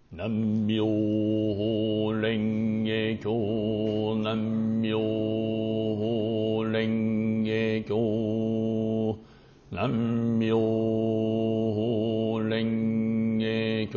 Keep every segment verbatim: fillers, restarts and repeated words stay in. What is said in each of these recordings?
南無蓮華経南無蓮華経南無蓮華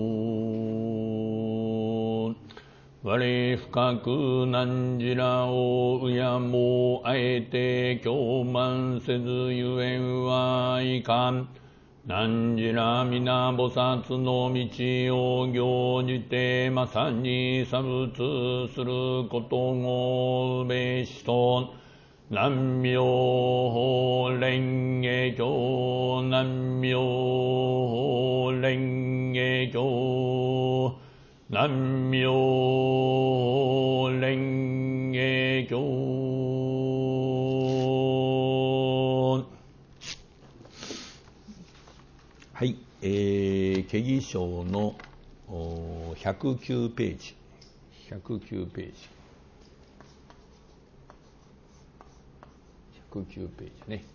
経我深く汝らを敬もうあえて狂慢せずゆえんはいかん。汝ら皆菩薩の道を行じてまさに作仏することをうべしと。南無蓮華経南無蓮華経南無蓮華経。はい、えー、経義書のひゃくきゅうページ、ひゃくきゅうページ、ひゃくきゅうページね、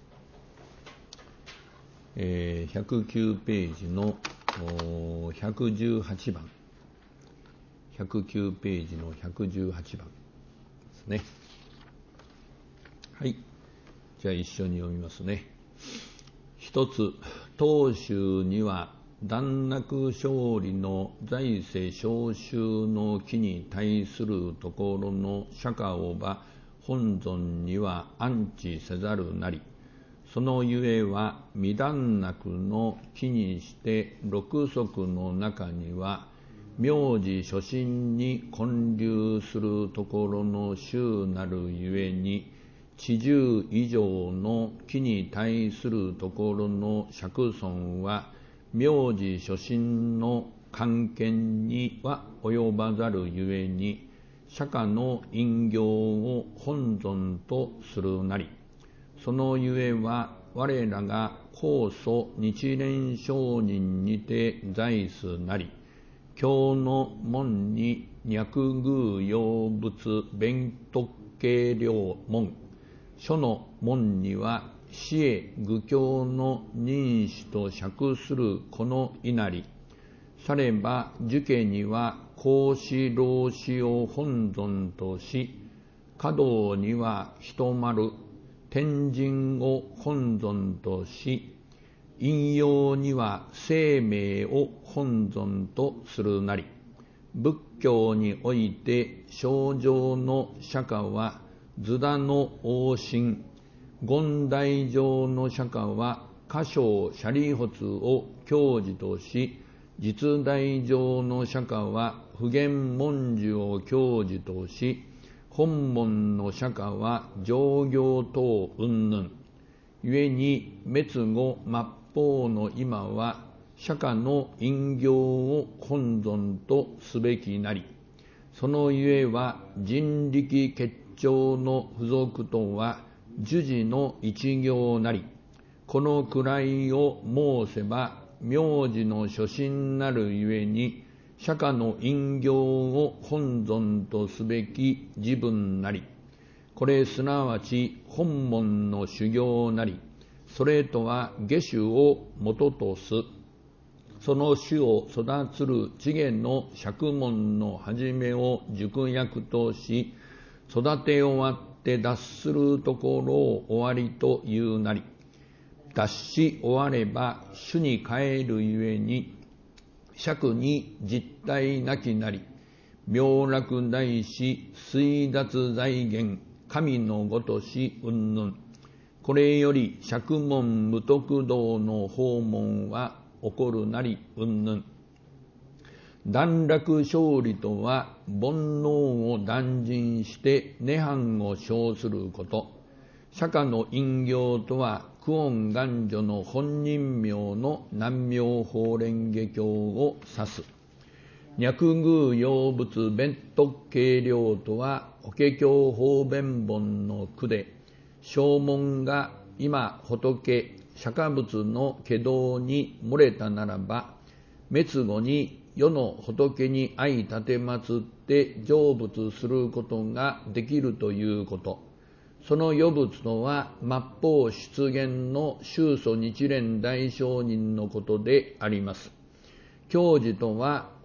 えー、ひゃくきゅうページのひゃくじゅうはちばん、ひゃくきゅうページのひゃくじゅうはちばんですね。はい、じゃあ一緒に読みますね。一つ、当宗には段落勝利の財政召集の木に対するところの釈迦をば本尊には安置せざるなり、そのゆえは未段落の木にして六足の中には名字初心に建立するところの宗なるゆえに、知十以上の木に対するところの釈尊は、名字初心の関係には及ばざるゆえに、釈迦の因行を本尊とするなり、そのゆえは我らが高祖日蓮上人にて在すなり、経の門に脈宮用仏弁徳計量門、書の門には死へ愚教の認識と釈するこの稲荷、されば受家には孔子老子を本尊とし、華道には人丸天神を本尊とし、陰陽には生命を本尊とするなり、仏教において正常の釈迦は図陀の王神、権大乗の釈迦は華正舍利発を教示とし、実大乗の釈迦は普賢文殊を教示とし、本門の釈迦は上行等云々。故に滅後末法の今は釈迦の因行を本尊とすべきなり、そのゆえは人力結晶の付属とは樹事の一行なり、この位を申せば名字の初心なるゆえに、釈迦の因行を本尊とすべき自分なり、これすなわち本門の修行なり、それとは下種を元とす。その種を育つる智慧の釈門の始めを熟薬とし、育て終わって脱するところを終わりというなり、脱し終われば主に帰るゆえに、釈に実体なきなり、妙楽大師水脱財源神のごとし云々。これより釈門無徳道の訪問は起こるなり云々。段落勝利とは煩悩を断尽して涅槃を称すること。釈迦の因行とは久遠願女の本人名の南無法蓮華経を指す。脈宮用仏弁徳計量とは法華経法弁本の句で、正門が今仏釈迦仏の化道に漏れたならば、滅後に世の仏に相立て祀って成仏することができるということ。その余仏とは末法出現の宗祖日蓮大聖人のことであります。教示とは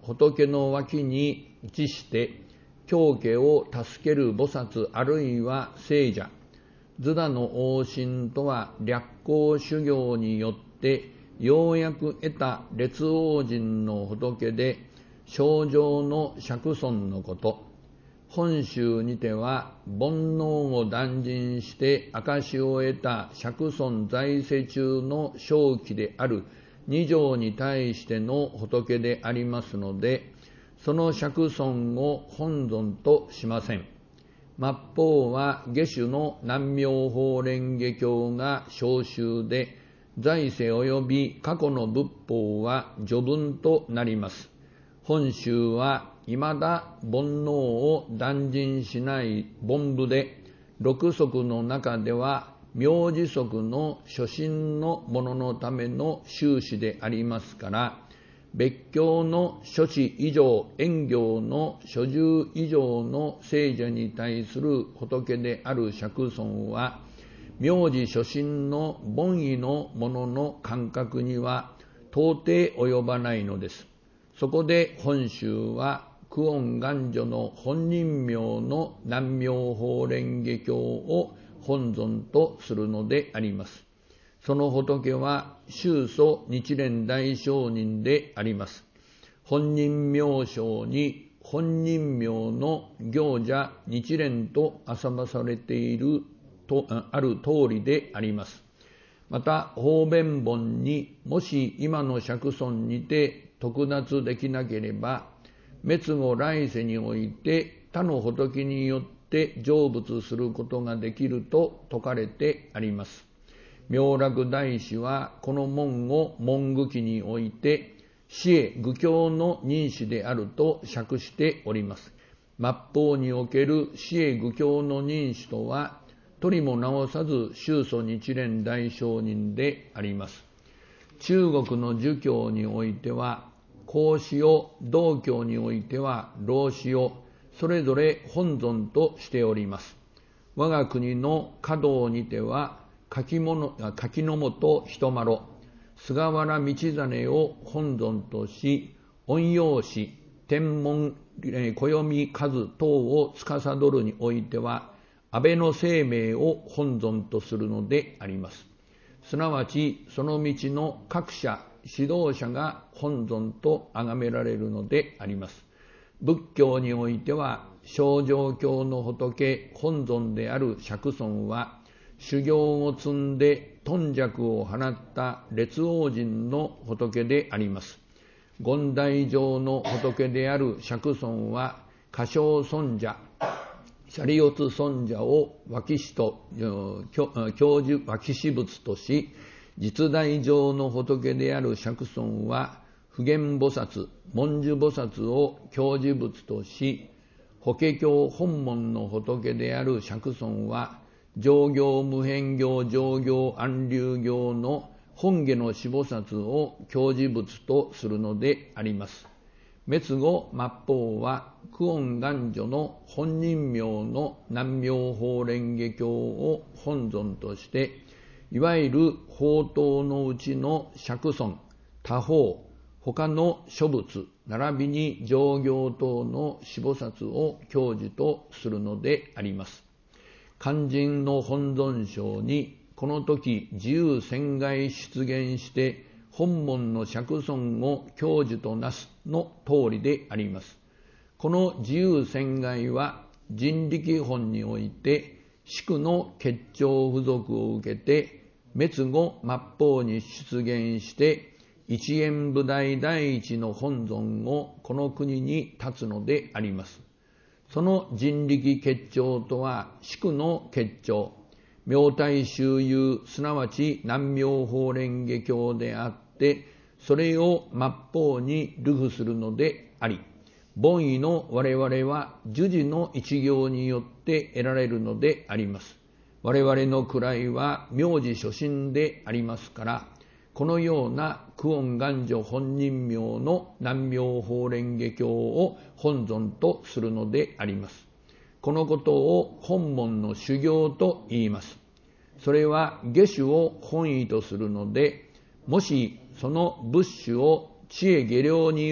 仏の脇に位置して、教家を助ける菩薩あるいは聖者、図陀の往診とは略行修行によってようやく得た列王人の仏で、正常の釈尊のこと。本宗にては煩悩を断尽して証を得た釈尊在世中の正気である二条に対しての仏でありますので、その釈尊を本尊としません。末法は下種の南妙法蓮華経が小宗で、在世及び過去の仏法は序文となります。本宗は未だ煩悩を断尽しない凡部で、六則の中では名字則の初心のもののための宗旨でありますから、別教の諸子以上、縁行の諸住以上の聖者に対する仏である釈尊は、名字初心の凡位のものの感覚には到底及ばないのです。そこで本宗は、久遠願女の本人名の南妙法蓮華経を本尊とするのであります。その仏は宗祖日蓮大聖人であります。本人名称に本人名の行者日蓮と浅まされているとある通りであります。また方便本にもし今の釈尊にて得脱できなければ、滅後来世において他の仏によって成仏することができると説かれてあります。妙楽大師はこの門を文具記において死へ愚教の認識であると釈しております。末法における死へ愚教の認識とは、取りも直さず宗祖日蓮大聖人であります。中国の儒教においては孔子を、道教においては老子をそれぞれ本尊としております。我が国の華道にては柿の本人麻呂、菅原道真を本尊とし、陰陽師、天文、暦数等を司るにおいては安倍の生命を本尊とするのであります。すなわちその道の各社指導者が本尊と崇められるのであります。仏教においては正常教の仏本尊である釈尊は、修行を積んで頓弱を放った列王人の仏であります。権代上の仏である釈尊は、歌唱尊者、シャリオツ尊者を脇師と教授脇師仏とし、実大上の仏である釈尊は普賢菩薩、文殊菩薩を教授仏とし、法華経本門の仏である釈尊は上行無変行上行安立行の本下の四菩薩を教授仏とするのであります。滅後末法は久遠願女の本人名の南妙法蓮華経を本尊として、いわゆる法灯のうちの釈尊、他方、他の諸仏、並びに上行等の四菩薩を教授とするのであります。肝心の本尊称にこの時自由潜外出現して本門の釈尊を教授となすの通りであります。この自由潜外は人力本において宿の結晶付属を受けて滅後末法に出現して一円部大第一の本尊をこの国に立つのであります。その人力結晶とは宿の結晶、妙体周遊、すなわち南妙法蓮華経であって、それを末法に流布するのであり、凡位の我々は呪事の一行によって得られるのであります。我々の位は名字初心でありますから、このような久遠願女本人名の南妙法蓮華経を本尊とするのであります。このことを本門の修行と言います。それは下種を本意とするので、もしその仏種を知恵下量によって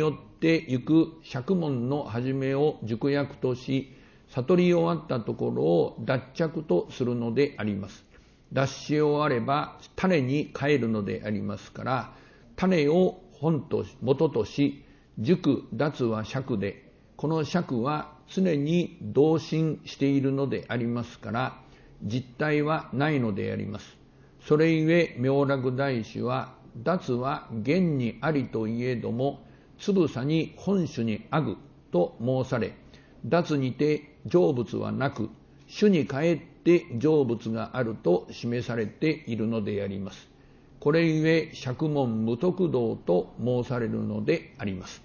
ってゆく釈門の始めを熟薬とし、悟り終わったところを脱着とするのであります。脱し終われば種に帰るのでありますから、種を本と元とし、熟脱は釈で、この釈は常に同心しているのでありますから、実体はないのであります。それゆえ妙楽大師は、脱は現にありといえども、つぶさに本種にあぐと申され、脱にて成仏はなく、種に帰って成仏があると示されているのであります。これゆえ釈門無得道と申されるのであります。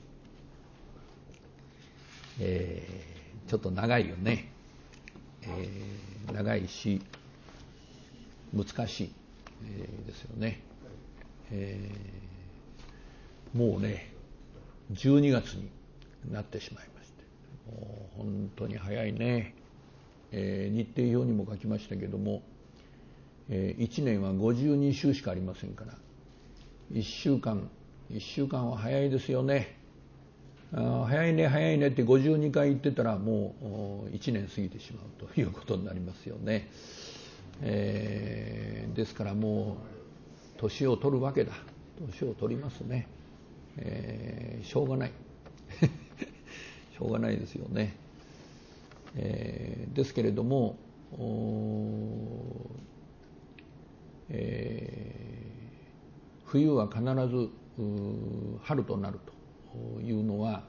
えー、ちょっと長いよね。えー、長いし、難しい、えー、ですよね。えー、もうね、じゅうにがつになってしまいまして、もう本当に早いね。えー、日程表にも書きましたけども、えー、いちねんはごじゅうにしゅうしかありませんから、いっしゅうかん、いっしゅうかんは早いですよね。あ、早いね早いねってごじゅうにかい言ってたら、もういちねん過ぎてしまうということになりますよね。えー、ですからもう年を取るわけだ。年を取りますね。えー、しょうがないしょうがないですよね。えー、ですけれども、えー、冬は必ず春となるというのは、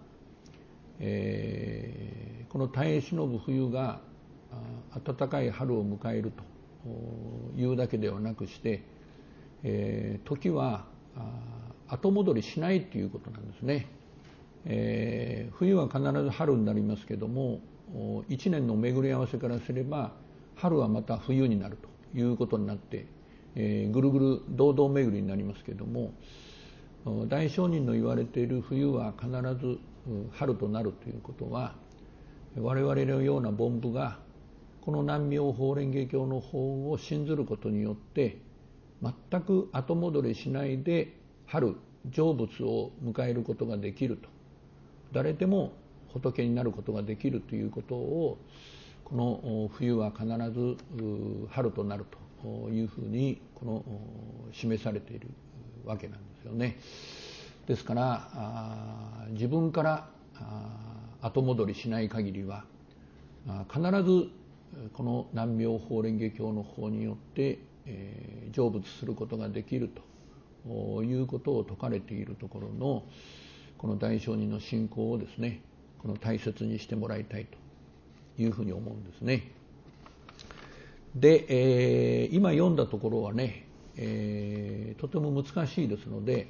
えー、この耐え忍ぶ冬が暖かい春を迎えるというだけではなくして、えー、時は後戻りしないということなんですね。えー、冬は必ず春になりますけども、いちねんの巡り合わせからすれば春はまた冬になるということになって、えー、ぐるぐる堂々巡りになりますけども、大聖人の言われている冬は必ず春となるということは、我々のような凡夫がこの南妙法蓮華経の法を信ずることによって全く後戻りしないで春成仏を迎えることができると、誰でも仏になることができるということを、この冬は必ず春となるというふうにこの示されているわけなんですよね。ですから自分から後戻りしない限りは必ずこの南妙法蓮華経の法によって成仏することができるということを説かれているところのこの大聖人の信仰をですね、この大切にしてもらいたいというふうに思うんですね。で、えー、今読んだところはね、えー、とても難しいですので、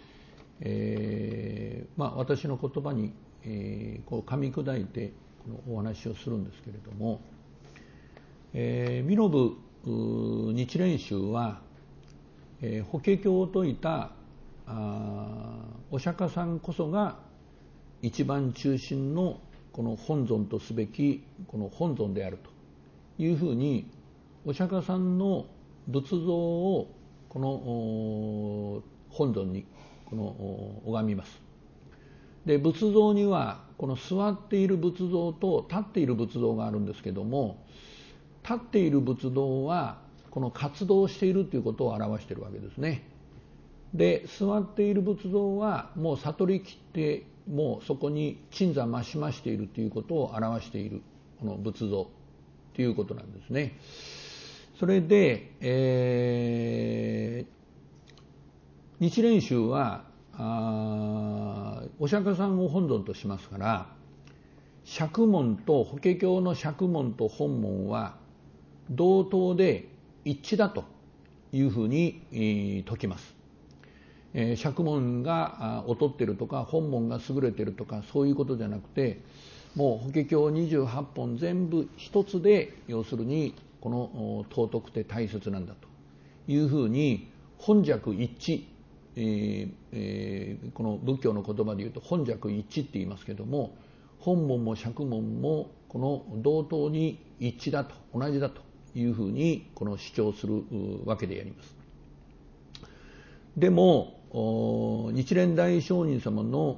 えーまあ、私の言葉に、えー、こう噛み砕いてこのお話をするんですけれども、えー、身延日蓮宗は、えー、法華経を説いたあお釈迦さんこそが一番中心のこの本尊とすべきこの本尊であるというふうに、お釈迦さんの仏像をこの本尊にこの拝みます。で、仏像にはこの座っている仏像と立っている仏像があるんですけども、立っている仏像はこの活動しているということを表しているわけですね。で、座っている仏像はもう悟りきってもうそこに鎮座増し増しているということを表しているこの仏像ということなんですね。それで、えー、日蓮宗はあお釈迦さんを本尊としますから、釈門と法華経の釈門と本門は同等で一致だというふうに、えー、説きます。えー、釈門が劣っているとか本門が優れているとかそういうことじゃなくて、もう法華経にじゅうはっぽん全部一つで、要するにこの尊くて大切なんだというふうに本寂一致、えーえー、この仏教の言葉でいうと本寂一致って言いますけども、本門も釈門もこの同等に一致だと、同じだというふうにこの主張するわけであります。でも日蓮大聖人様の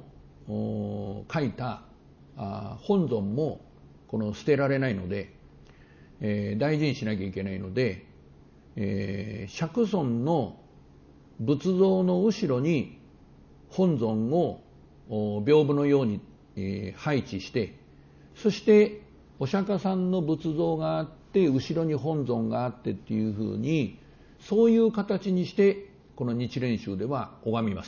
書いた本尊もこの捨てられないので、えー、大事にしなきゃいけないので、えー、釈尊の仏像の後ろに本尊を屏風のように、えー、配置して、そしてお釈迦さんの仏像があって後ろに本尊があってっていうふうに、そういう形にしてこの日蓮宗では拝みます。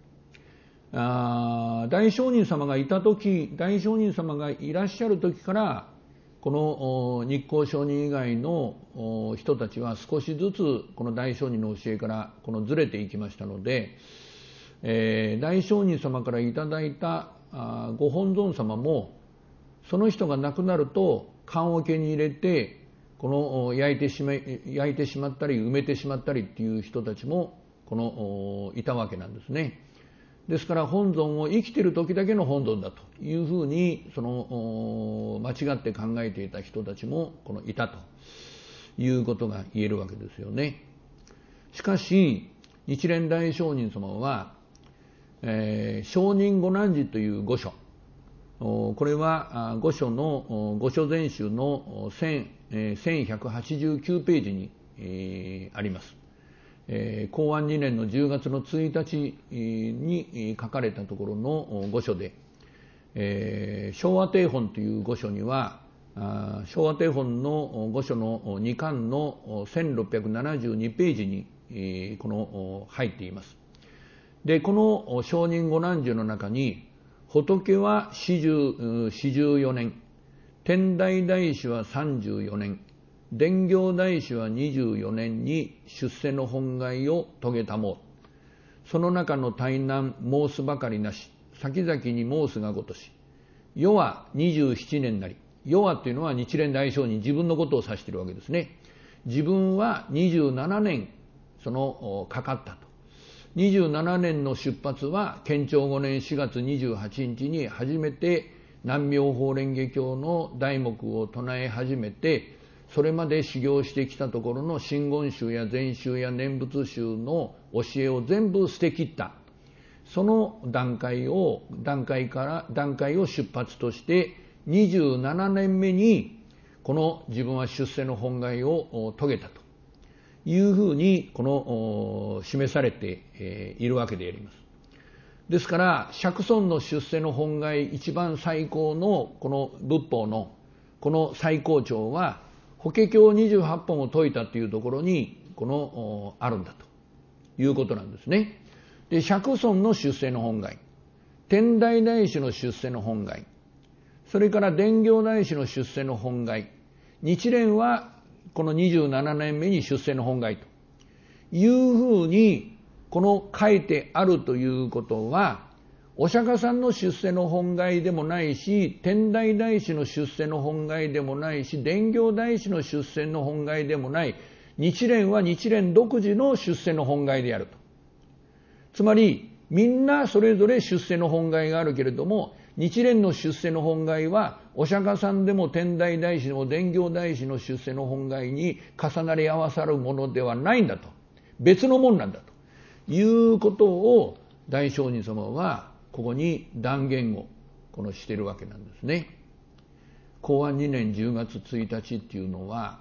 あ大上人様がいた時、大上人様がいらっしゃる時から、この日光上人以外の人たちは少しずつこの大上人の教えからこのずれていきましたので、えー、大上人様からいただいたご本尊様も、その人が亡くなると棺桶に入れてこの焼いてしまい、焼いてしまったり埋めてしまったりっていう人たちもこのいたわけなんですね。ですから本尊を生きている時だけの本尊だというふうに、その間違って考えていた人たちもこのいたということが言えるわけですよね。しかし日蓮大聖人様は、えー、聖人御難事という御書、これは御書の御書全集のせんひゃくはちじゅうきゅうページに、えー、あります。えー、公安にねんのじゅうがつのついたちに書かれたところの御書で、えー、昭和定本という御書には、昭和定本の御書のにかんのせんろっぴゃくななじゅうにページに、えー、この入っています。で、この聖人御難事の中に、仏は四十よねん、天台大師はさんじゅうよねん、伝行大師はにじゅうよねんに出世の本願を遂げたもう。その中の大難申すばかりなし、先々に申すがごとし。世はにじゅうななねんなり。世はというのは日蓮大聖人、自分のことを指しているわけですね。自分はにじゅうななねん、その、かかったと。にじゅうななねんの出発は、建長ごねんしがつにじゅうはちにちに初めて南妙法蓮華経の題目を唱え始めて、それまで修行してきたところの真言宗や禅宗や念仏宗の教えを全部捨てきった。その段階を、段階から、段階を出発として、にじゅうななねんめに、この自分は出世の本願を遂げたというふうに、この、示されているわけであります。ですから、釈尊の出世の本願一番最高の、この仏法の、この最高潮は、法華経にじゅうはっぽんを説いたというところに、この、あるんだということなんですね。で、釈尊の出世の本願、天台大師の出世の本願、それから伝行大師の出世の本願、日蓮はこのにじゅうななねんめに出世の本願というふうに、この書いてあるということは、お釈迦さんの出世の本願でもないし、天台大師の出世の本願でもないし、伝行大師の出世の本願でもない、日蓮は日蓮独自の出世の本願であると。つまり、みんなそれぞれ出世の本願があるけれども、日蓮の出世の本願は、お釈迦さんでも天台大師でも伝行大師の出世の本願に重なり合わさるものではないんだと。別のもんなんだということを大聖人様は、ここに断言をこのしているわけなんですね。公安にねんじゅうがつついたちっていうのは、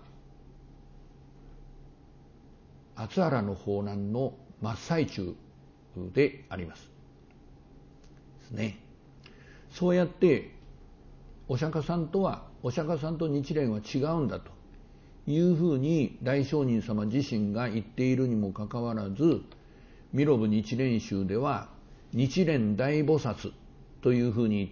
厚原の法難の真っ最中であります。ですね。そうやってお釈迦さんとは、お釈迦さんと日蓮は違うんだというふうに大聖人様自身が言っているにもかかわらず、弥勒部日蓮宗では日蓮大菩薩というふうに言って、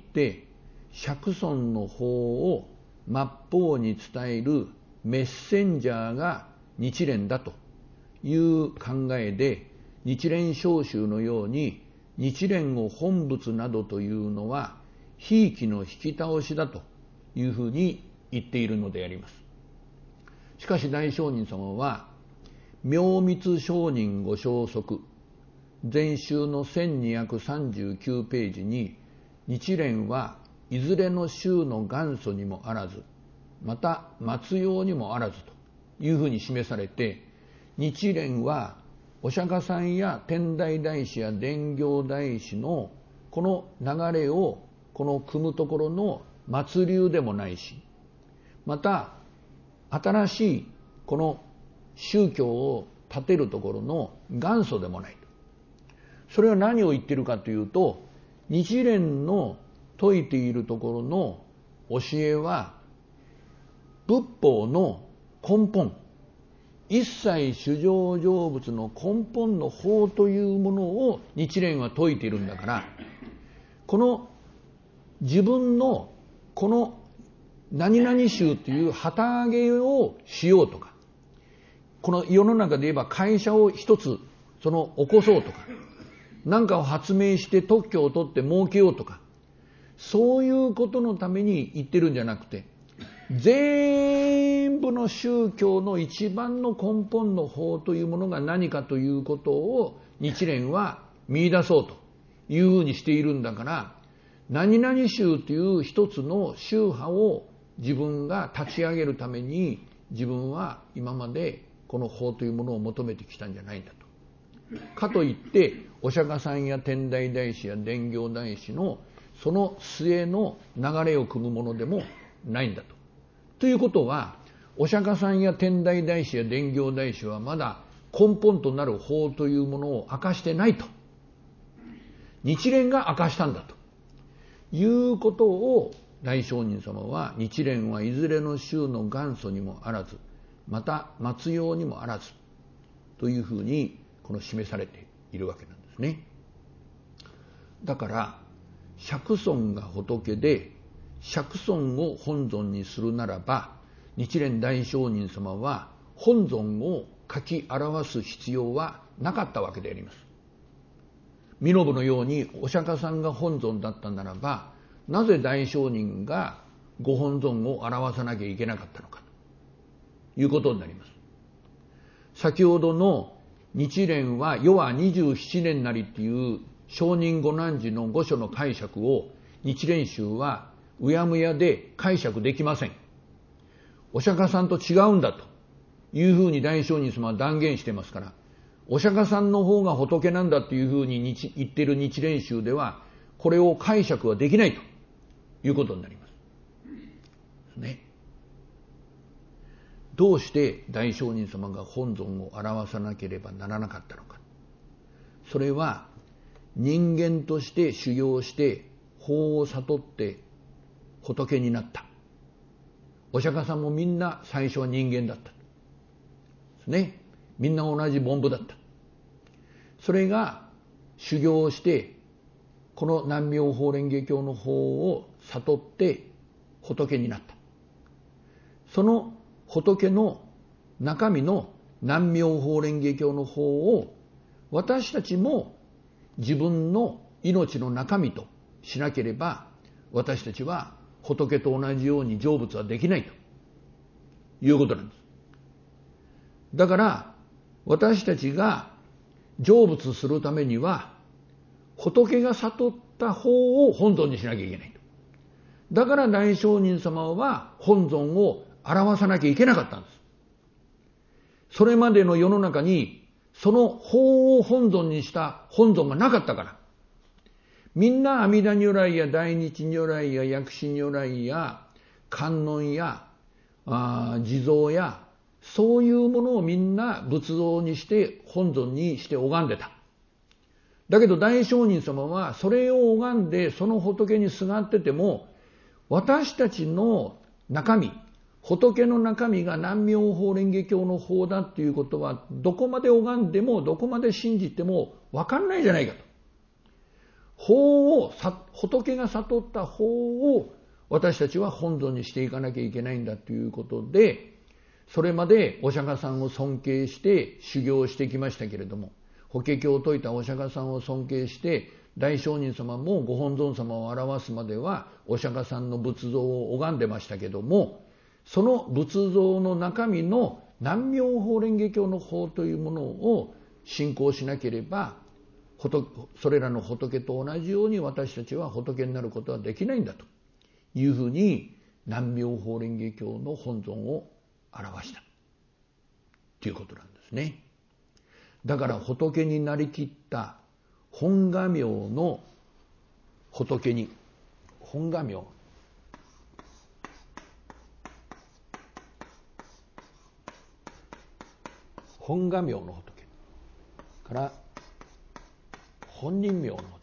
釈尊の法を末法に伝えるメッセンジャーが日蓮だという考えで、日蓮聖宗のように日蓮を本仏などというのはひいきの引き倒しだというふうに言っているのであります。しかし大聖人様は、妙密聖人ご消息全集のせんにひゃくさんじゅうきゅうページに、日蓮はいずれの宗の元祖にもあらず、また末用にもあらずというふうに示されて、日蓮はお釈迦さんや天台大師や伝行大師のこの流れをこの組むところの末流でもないし、また新しいこの宗教を立てるところの元祖でもない。それは何を言っているかというと、日蓮の説いているところの教えは仏法の根本、一切衆生成仏の根本の法というものを日蓮は説いているんだから、この自分のこの何々宗という旗揚げをしようとか、この世の中で言えば会社を一つその起こそうとか、何かを発明して特許を取って儲けようとか、そういうことのために言ってるんじゃなくて、全部の宗教の一番の根本の法というものが何かということを日蓮は見出そうというふうにしているんだから、何々宗という一つの宗派を自分が立ち上げるために自分は今までこの法というものを求めてきたんじゃないんだと。かといってお釈迦さんや天台大師や伝教大師のその末の流れを組むものでもないんだと。ということは、お釈迦さんや天台大師や伝教大師はまだ根本となる法というものを明かしてないと。日蓮が明かしたんだということを大聖人様は、日蓮はいずれの宗の元祖にもあらず、また末用にもあらずというふうにこの示されているわけなんですね。だから釈尊が仏で釈尊を本尊にするならば、日蓮大聖人様は本尊を書き表す必要はなかったわけであります。身延のようにお釈迦さんが本尊だったならば、なぜ大聖人がご本尊を表さなきゃいけなかったのかということになります。先ほどの日蓮は世はにじゅうななねんなりっていう上人御南寺の御所の解釈を日蓮宗はうやむやで解釈できません。お釈迦さんと違うんだというふうに大聖人様は断言してますから、お釈迦さんの方が仏なんだというふうに言っている日蓮宗ではこれを解釈はできないということになりますね。どうして大聖人様が本尊を表さなければならなかったのか。それは人間として修行して法を悟って仏になった。お釈迦さんもみんな最初は人間だったですね。みんな同じ凡夫だった。それが修行してこの南妙法蓮華経の法を悟って仏になった。その仏の中身の南妙法蓮華経の法を私たちも自分の命の中身としなければ、私たちは仏と同じように成仏はできないということなんです。だから私たちが成仏するためには仏が悟った法を本尊にしなきゃいけないと。だから大聖人様は本尊を表さなきゃいけなかったんです。それまでの世の中にその法を本尊にした本尊がなかったから、みんな阿弥陀如来や大日如来や薬師如来や観音やあ地蔵やそういうものをみんな仏像にして本尊にして拝んでた。だけど大聖人様はそれを拝んでその仏にすがってても、私たちの中身、仏の中身が南妙法蓮華経の法だっていうことは、どこまで拝んでもどこまで信じても分かんないじゃないかと。法を、仏が悟った法を私たちは本尊にしていかなきゃいけないんだということで、それまでお釈迦さんを尊敬して修行してきましたけれども、法華経を説いたお釈迦さんを尊敬して大聖人様もご本尊様を表すまではお釈迦さんの仏像を拝んでましたけども、その仏像の中身の南妙法蓮華経の法というものを信仰しなければ、それらの仏と同じように私たちは仏になることはできないんだというふうに南妙法蓮華経の本尊を表したということなんですね。だから仏になりきった本願明の仏に、本願明、本願明の仏から本人明の仏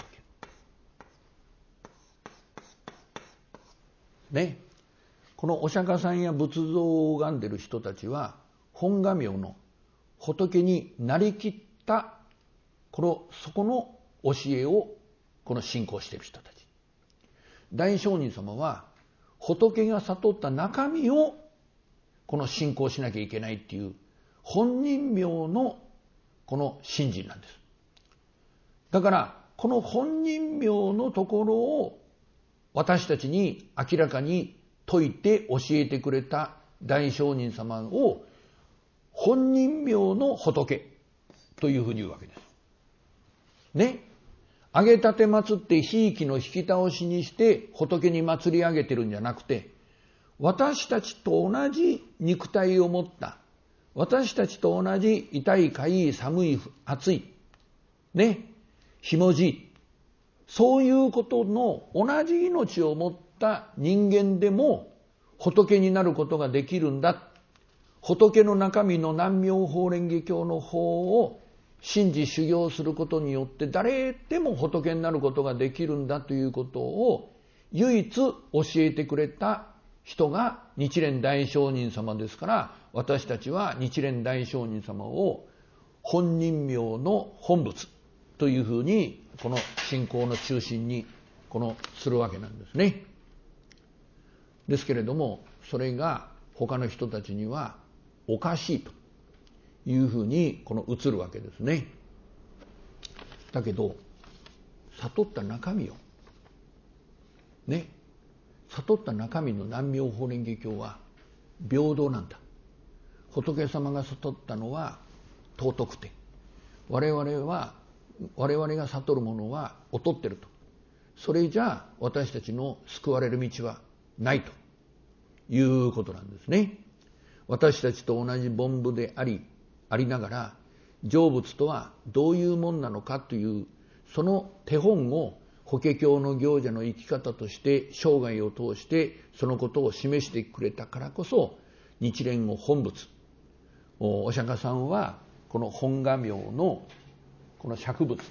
ね。このお釈迦さんや仏像を拝んでる人たちは本願明の仏になりきったこのそこの教えをこの信仰している人たち。大聖人様は仏が悟った中身をこの信仰しなきゃいけないっていう本人明のこの信心なんです。だからこの本人明のところを私たちに明らかに説いて教えてくれた大聖人様を本人明の仏というふうに言うわけです。ね。上げ立て祀ってひいきの引き倒しにして仏に祭り上げてるんじゃなくて、私たちと同じ肉体を持った、私たちと同じ痛いかゆい寒い暑いね、ひもじい、そういうことの同じ命を持った人間でも仏になることができるんだ。仏の中身の南妙法蓮華経の法を信じ修行することによって誰でも仏になることができるんだということを唯一教えてくれた人が日蓮大聖人様ですから、私たちは日蓮大聖人様を本人明の本仏というふうにこの信仰の中心にこのするわけなんですね。ですけれども、それが他の人たちにはおかしいというふうにこの映るわけですね。だけど悟った中身をね、悟った中身の南妙法蓮華経は平等なんだ。仏様が悟ったのは尊くて、我々は我々が悟るものは劣ってると。それじゃあ私たちの救われる道はないということなんですね。私たちと同じ凡夫でありありながら、成仏とはどういうもんなのかというその手本を法華経の行者の生き方として生涯を通してそのことを示してくれたからこそ、日蓮を本仏、お釈迦さんはこの本願明のこの釈仏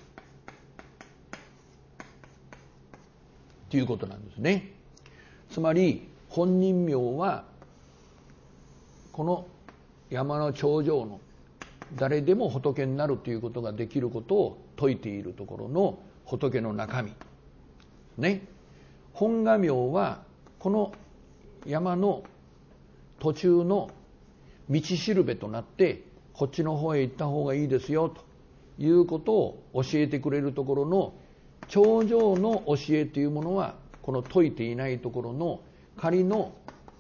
ということなんですね。つまり本人明はこの山の頂上の誰でも仏になるということができることを説いているところの仏の中身ね。本願明はこの山の途中の道しるべとなって、こっちの方へ行った方がいいですよということを教えてくれるところの頂上の教えというものは、この説いていないところの仮の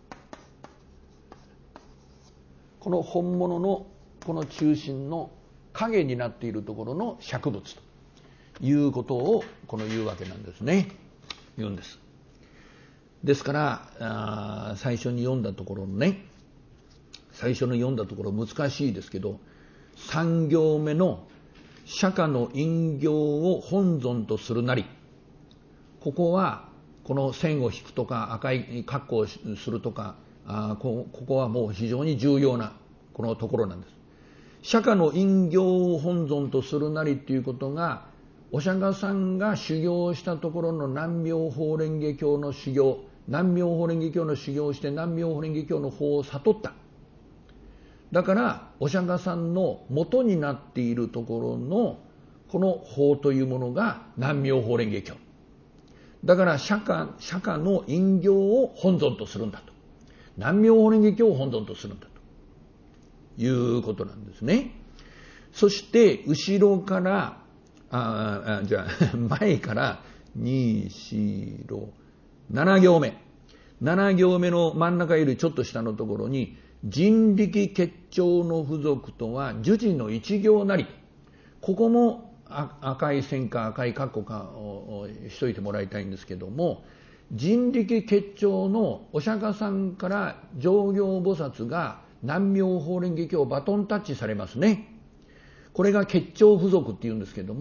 この本物のこの中心の影になっているところの釈仏ということをこの言うわけなんですね。言うんです。ですから最初に読んだところのね、最初の読んだところ難しいですけど、三行目の釈迦の因行を本尊とするなり、ここはこの線を引くとか赤い括弧をするとか、あ こ, ここはもう非常に重要なこのところなんです。釈迦の因行を本尊とするなりということが、お釈迦さんが修行したところの南妙法蓮華経の修行、南妙法蓮華経の修行をして南妙法蓮華経の法を悟った。だからお釈迦さんの元になっているところのこの法というものが南妙法蓮華経だから、釈迦、釈迦の因行を本尊とするんだと、南妙法蓮華経を本尊とするんだということなんですね。そして後ろからああじゃあ前からに、よん、ろく、なな行目なな行目の真ん中よりちょっと下のところに、人力結晶の付属とは呪字の一行なり、ここも赤い線か赤い括弧かをしといてもらいたいんですけども、人力結晶のお釈迦さんから上行菩薩が南妙法蓮華経をバトンタッチされますね。これが結晶付属っていうんですけども、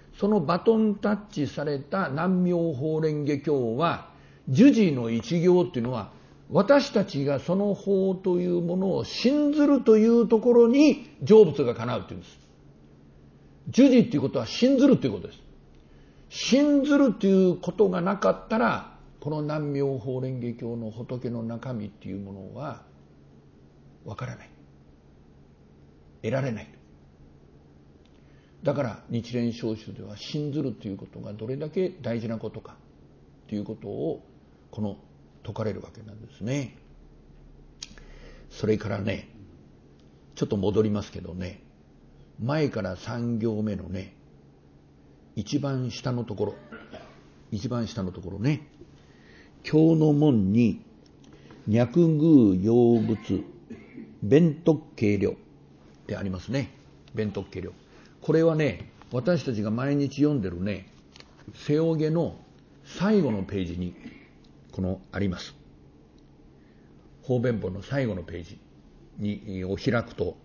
そのバトンタッチされた南妙法蓮華経は、儒事の一行っていうのは、私たちがその法というものを信ずるというところに成仏が叶うというんです。儒事っていうことは信ずるということです。信ずるということがなかったら、この南妙法蓮華経の仏の中身っていうものはわからない。得られない。だから日蓮聖書では信ずるということがどれだけ大事なことかということをこの説かれるわけなんですね。それからね、ちょっと戻りますけどね、前からさん行目のね、一番下のところ、一番下のところね、経の門に脈宮要仏弁徳計量ってありますね。弁徳計量。これはね、私たちが毎日読んでるね、背泳の最後のページにこのあります。法弁本の最後のページにを開くと、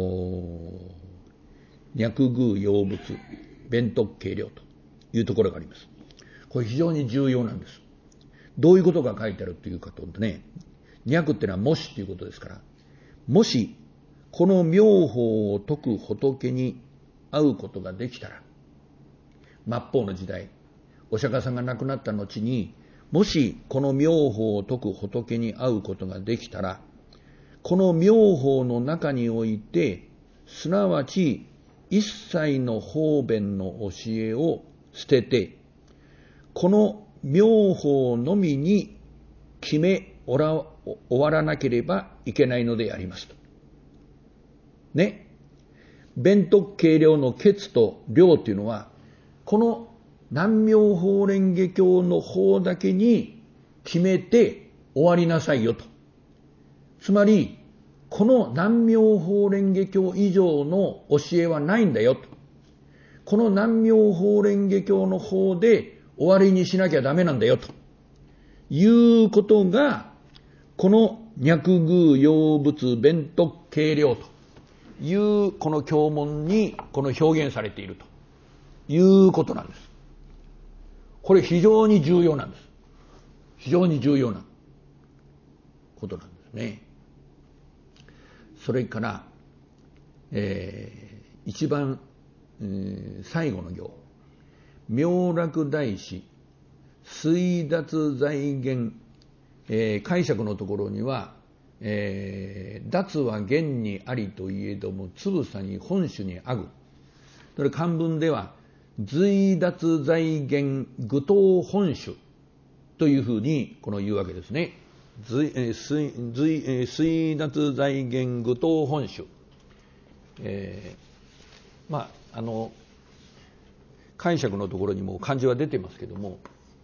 脈宮要仏弁徳計量というところがあります。これ非常に重要なんです。どういうことが書いてあるというかとね、脈っていうのはもしということですから、もしこの妙法を説く仏に会うことができたら、末法の時代、お釈迦さんが亡くなった後に、もしこの妙法を説く仏に会うことができたら、この妙法の中において、すなわち一切の方便の教えを捨てて、この妙法のみに決めおら終わらなければいけないのでありますと。ね。弁徳計量の決と量というのは、この南妙法蓮華経の方だけに決めて終わりなさいよと。つまり、この南妙法蓮華経以上の教えはないんだよと。この南妙法蓮華経の方で終わりにしなきゃダメなんだよということが、この脈宮要仏弁徳計量というこの経文にこの表現されているということなんです。これ非常に重要なんです。非常に重要なことなんですね。それから、えー、一番、えー、最後の行、妙楽大師水脱財源、えー、解釈のところには、えー、脱は現にありといえどもつぶさに本種にあぐ。それ漢文では随脱財源具当本種というふうにこの言うわけですね。随、えー、水、随、えー、水脱財源具当本種。えー、まああの解釈のところにも漢字は出てますけども、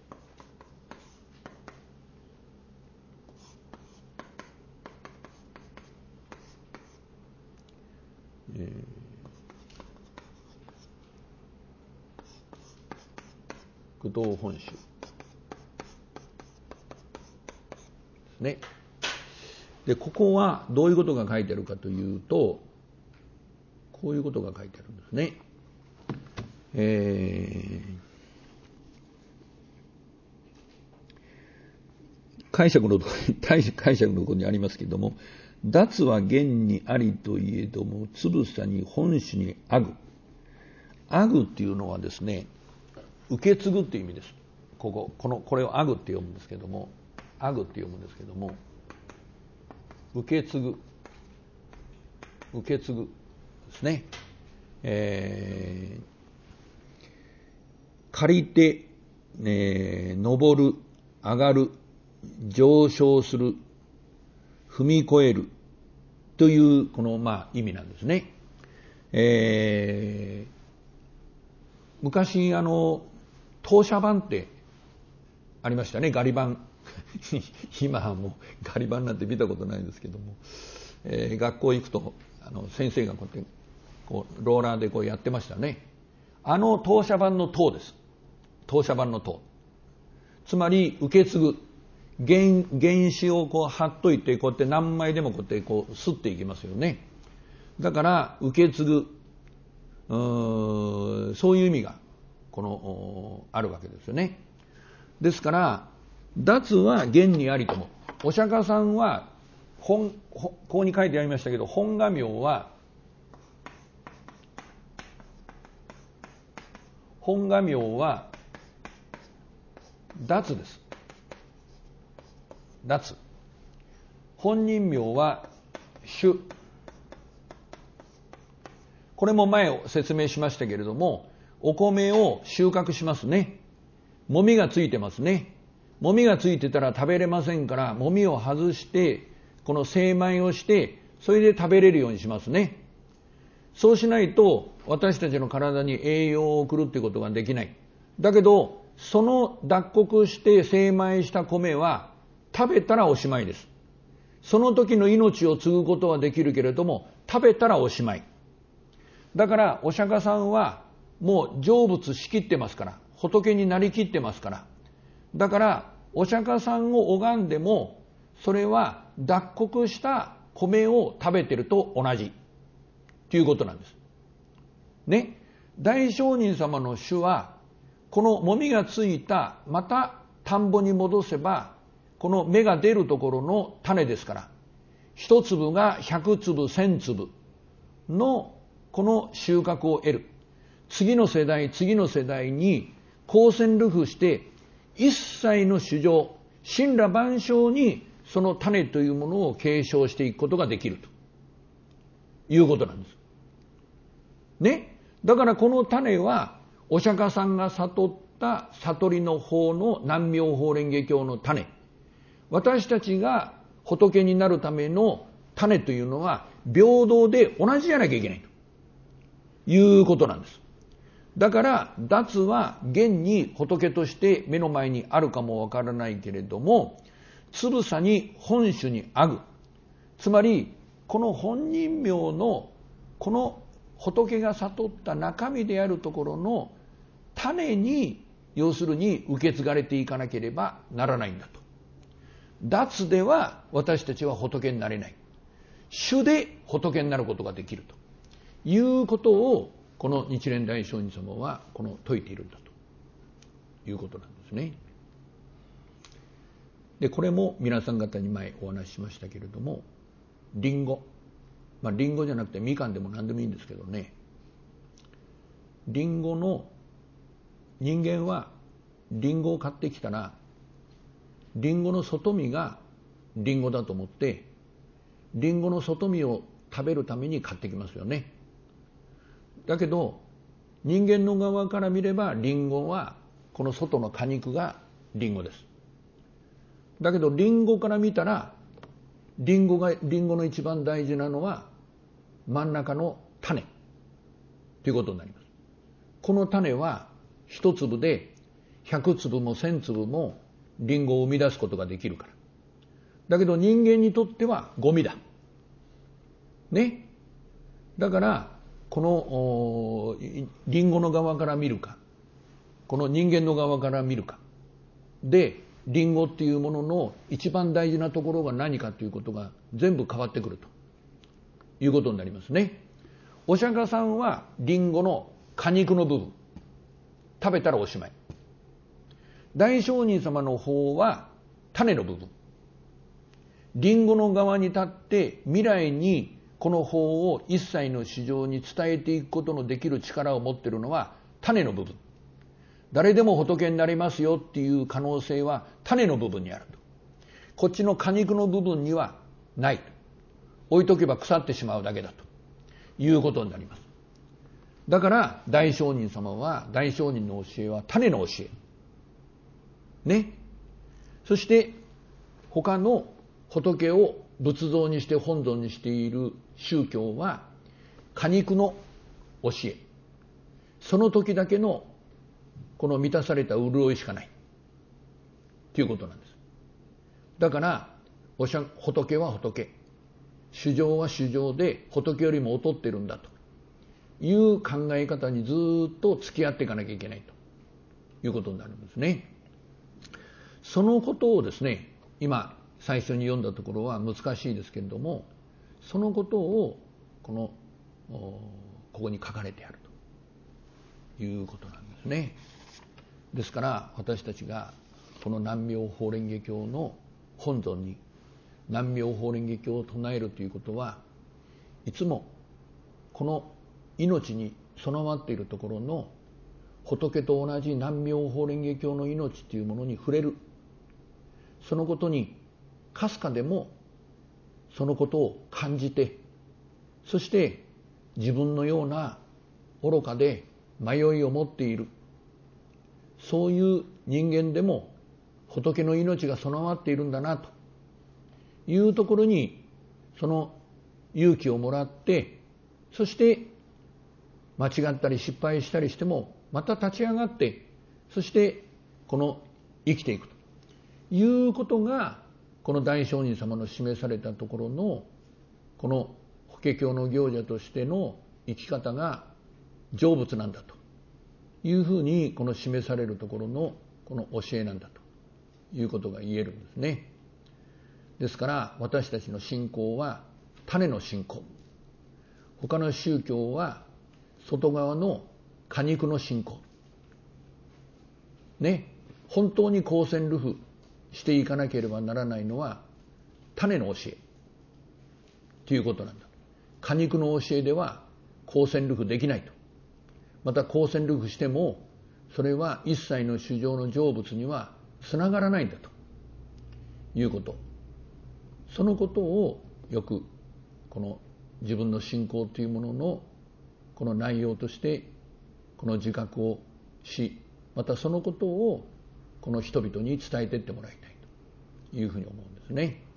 えー具当本種ね。でここはどういうことが書いてあるかというと、こういうことが書いてあるんですね。えー、解釈のところに解釈のところにありますけれども、脱は現にありといえどもつぶさに本種にあぐ。あぐっていうのはですね、受け継ぐっていう意味です。ここ、この、これをあぐって読むんですけども、あぐって読むんですけども、受け継ぐ、受け継ぐですね。えー、借りて、えー、登る、上がる、上昇する、踏み越えるというこの、まあ、意味なんですね。えー、昔あの当社版ってありましたね。ガリ版今はもうガリ版なんて見たことないんですけども、えー、学校行くとあの先生がこうやってこうローラーでこうやってましたね。あの当社版の当です。当社版の当、つまり受け継ぐ原, 原子をこう貼っといて、こうやって何枚でもこうやってこう吸っていきますよね。だから受け継ぐ、うーそういう意味がこのあるわけですよね。ですから脱は現にありとも。お釈迦さんは本ここに書いてありましたけど、本願名は本願名は脱です。脱。本人名は主。これも前説明しましたけれども、お米を収穫しますね。もみがついてますね。もみがついてたら食べれませんから、もみを外してこの精米をして、それで食べれるようにしますね。そうしないと私たちの体に栄養を送るっていうことができない。だけどその脱穀して精米した米は食べたらおしまいです。その時の命を継ぐことはできるけれども、食べたらおしまい。だからお釈迦さんはもう成仏しきってますから、仏になりきってますから、だからお釈迦さんを拝んでもそれは脱穀した米を食べてると同じということなんですね。大聖人様の主はこのもみがついたまた田んぼに戻せばこの芽が出るところの種ですから、一粒が百粒千粒のこの収穫を得る。次の世代次の世代に光線流布して一切の衆生神羅万象にその種というものを継承していくことができるということなんですね。だからこの種はお釈迦さんが悟った悟りの法の南妙法蓮華経の種、私たちが仏になるための種というのは平等で同じじゃなきゃいけないということなんです。だから脱は現に仏として目の前にあるかもわからないけれども、つぶさに本種にあぐ、つまりこの本人名のこの仏が悟った中身であるところの種に、要するに受け継がれていかなければならないんだと。脱では私たちは仏になれない。主で仏になることができるということをこの日蓮大聖人様はこの説いているんだということなんですね。でこれも皆さん方に前お話ししましたけれども、リンゴ、まあリンゴじゃなくてみかんでも何でもいいんですけどね、リンゴの人間はリンゴを買ってきたらリンゴの外身がリンゴだと思ってリンゴの外身を食べるために買ってきますよね。だけど人間の側から見ればリンゴはこの外の果肉がリンゴです。だけどリンゴから見たらリンゴがリンゴの一番大事なのは真ん中の種ということになります。この種は一粒で百粒も千粒もリンゴを生み出すことができるから。だけど人間にとってはゴミだね。だからこのリンゴの側から見るかこの人間の側から見るかで、リンゴっていうものの一番大事なところが何かということが全部変わってくるということになりますね。お釈迦さんはリンゴの果肉の部分食べたらおしまい。大聖人様の方は種の部分、リンゴの側に立って未来にこの法を一切の市場に伝えていくことのできる力を持っているのは種の部分。誰でも仏になりますよっていう可能性は種の部分にあると。こっちの果肉の部分にはないと。置いとけば腐ってしまうだけだということになります。だから大聖人様は大聖人の教えは種の教えね。そして他の仏を仏像にして本尊にしている宗教は果肉の教え、その時だけのこの満たされた潤いしかないということなんです。だからおしゃ仏は仏、衆生は衆生で仏よりも劣ってるんだという考え方にずっと付き合っていかなきゃいけないということになるんですね。そのことをですね、今最初に読んだところは難しいですけれども、そのことをこのここに書かれてあるということなんですですね。ですから私たちがこの南妙法蓮華経の本尊に南妙法蓮華経を唱えるということは、いつもこの命に備わっているところの仏と同じ南妙法蓮華経の命というものに触れる、そのことにかすかでもそのことを感じて、そして自分のような愚かで迷いを持っている、そういう人間でも仏の命が備わっているんだなというところに、その勇気をもらって、そして間違ったり失敗したりしてもまた立ち上がって、そしてこの生きていくということが、この大聖人様の示されたところのこの法華経の行者としての生き方が成仏なんだというふうに、この示されるところのこの教えなんだということが言えるんですね。ですから私たちの信仰は種の信仰、他の宗教は外側の果肉の信仰ね。本当に光線流布していかなければならないのは種の教えということなんだ。果肉の教えでは光線流布できないと。また光線流布してもそれは一切の衆生の成仏にはつながらないんだということ、そのことをよくこの自分の信仰というもののこの内容としてこの自覚をし、またそのことをこの人々に伝えていってもらいたいというふうに思うんですね。